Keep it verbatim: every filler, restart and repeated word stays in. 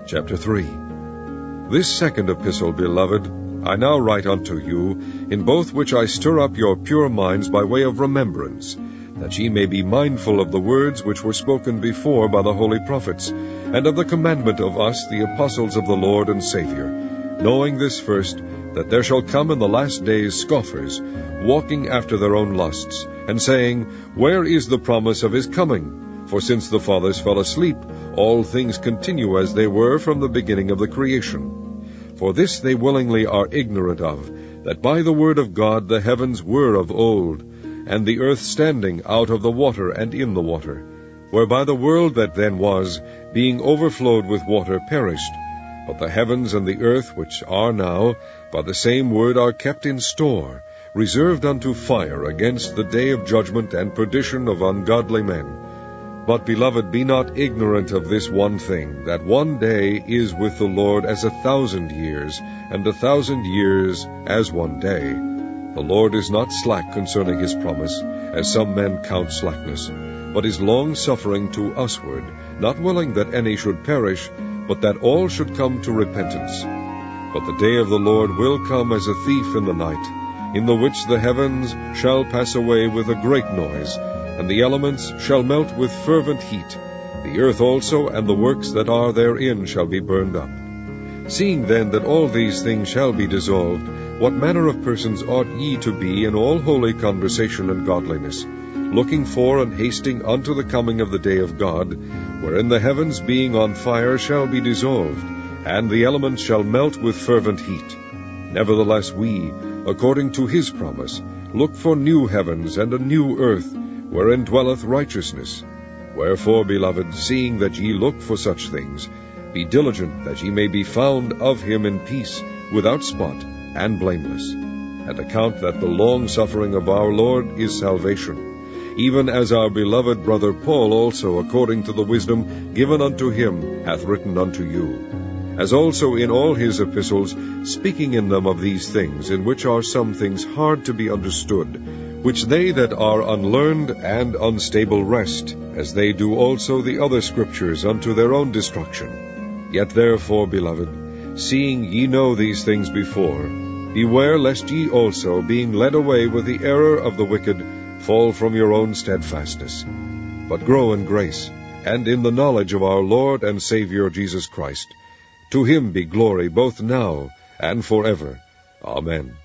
Chapter three. This second epistle, beloved, I now write unto you, in both which I stir up your pure minds by way of remembrance, that ye may be mindful of the words which were spoken before by the holy prophets, and of the commandment of us, the apostles of the Lord and Saviour, knowing this first, that there shall come in the last days scoffers, walking after their own lusts, and saying, Where is the promise of his coming? For since the fathers fell asleep, all things continue as they were from the beginning of the creation. For this they willingly are ignorant of, that by the word of God the heavens were of old, and the earth standing out of the water and in the water, whereby the world that then was, being overflowed with water, perished. But the heavens and the earth which are now, by the same word are kept in store, reserved unto fire against the day of judgment and perdition of ungodly men. But, beloved, be not ignorant of this one thing, that one day is with the Lord as a thousand years, and a thousand years as one day. The Lord is not slack concerning his promise, as some men count slackness, but is long-suffering to usward, not willing that any should perish, but that all should come to repentance. But the day of the Lord will come as a thief in the night, in the which the heavens shall pass away with a great noise, and the elements shall melt with fervent heat. The earth also and the works that are therein shall be burned up. Seeing then that all these things shall be dissolved, what manner of persons ought ye to be in all holy conversation and godliness, looking for and hasting unto the coming of the day of God, wherein the heavens being on fire shall be dissolved, and the elements shall melt with fervent heat? Nevertheless we, according to his promise, look for new heavens and a new earth, wherein dwelleth righteousness. Wherefore, beloved, seeing that ye look for such things, be diligent that ye may be found of him in peace, without spot, and blameless. And account that the long-suffering of our Lord is salvation, even as our beloved brother Paul also, according to the wisdom given unto him, hath written unto you, as also in all his epistles, speaking in them of these things, in which are some things hard to be understood, which they that are unlearned and unstable wrest, as they do also the other scriptures unto their own destruction. Yet therefore, beloved, seeing ye know these things before, beware lest ye also, being led away with the error of the wicked, fall from your own steadfastness. But grow in grace, and in the knowledge of our Lord and Saviour Jesus Christ. To him be glory both now and forever. Amen.